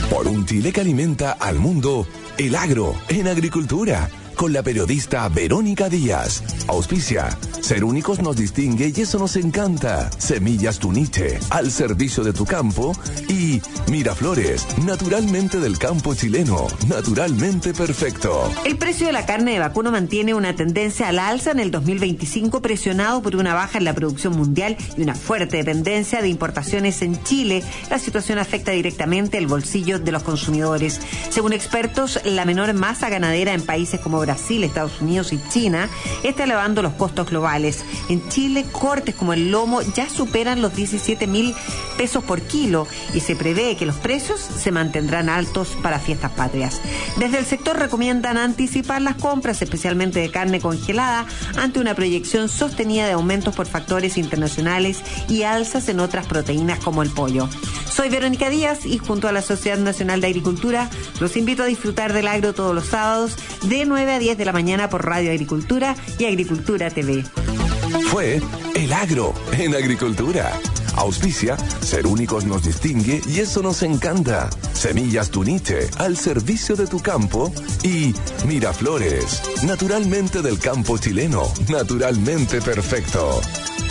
Por un Chile que alimenta al mundo, El Agro en Agricultura, con la periodista Verónica Díaz. Auspicia, ser únicos nos distingue y eso nos encanta. Semillas Tuniche, al servicio de tu campo. Y Miraflores, naturalmente del campo chileno, naturalmente perfecto. El precio de la carne de vacuno mantiene una tendencia al alza en el 2025, presionado por una baja en la producción mundial y una fuerte dependencia de importaciones en Chile. La situación afecta directamente el bolsillo de los consumidores. Según expertos, la menor masa ganadera en países como Brasil, Estados Unidos y China está elevando los costos globales. En Chile, cortes como el lomo ya superan los 17.000 pesos por kilo y se prevé que los precios se mantendrán altos para fiestas patrias. Desde el sector recomiendan anticipar las compras, especialmente de carne congelada, ante una proyección sostenida de aumentos por factores internacionales y alzas en otras proteínas como el pollo. Soy Verónica Díaz y junto a la Sociedad Nacional de Agricultura los invito a disfrutar del agro todos los sábados de 9 a 10 de la mañana por Radio Agricultura y Agricultura TV. Fue El Agro en Agricultura. Auspicia, ser únicos nos distingue y eso nos encanta. Semillas Tuniche, al servicio de tu campo. Y Miraflores, naturalmente del campo chileno, naturalmente perfecto.